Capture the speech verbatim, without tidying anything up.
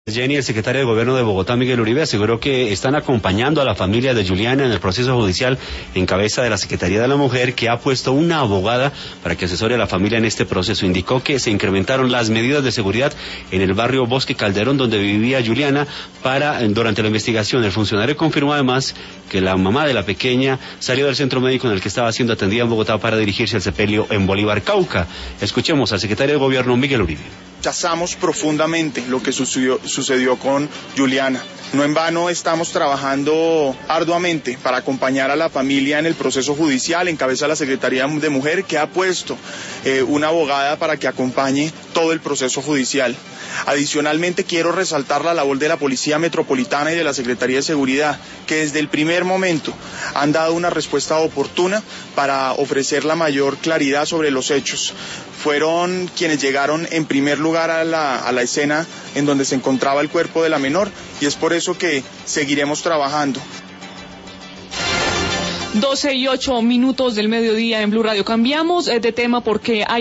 Jenny, el secretario de Gobierno de Bogotá, Miguel Uribe, aseguró que están acompañando a la familia de Juliana en el proceso judicial en cabeza de la Secretaría de la Mujer, que ha puesto una abogada para que asesore a la familia en este proceso. Indicó que se incrementaron las medidas de seguridad en el barrio Bosque Calderón, donde vivía Juliana, para durante la investigación. El funcionario confirmó además que la mamá de la pequeña salió del centro médico en el que estaba siendo atendida en Bogotá para dirigirse al sepelio en Bolívar, Cauca. Escuchemos al secretario de Gobierno, Miguel Uribe. Rechazamos profundamente lo que sucedió, sucedió con Juliana. No en vano estamos trabajando arduamente para acompañar a la familia en el proceso judicial, en cabeza de la Secretaría de Mujer, que ha puesto eh, una abogada para que acompañe todo el proceso judicial. Adicionalmente, quiero resaltar la labor de la Policía Metropolitana y de la Secretaría de Seguridad, que desde el primer momento han dado una respuesta oportuna para ofrecer la mayor claridad sobre los hechos. Fueron quienes llegaron en primer lugar a la, a la escena en donde se encontraba el cuerpo de la menor, y es por eso que seguiremos trabajando. doce y ocho minutos del mediodía en Blue Radio. Cambiamos de tema porque hay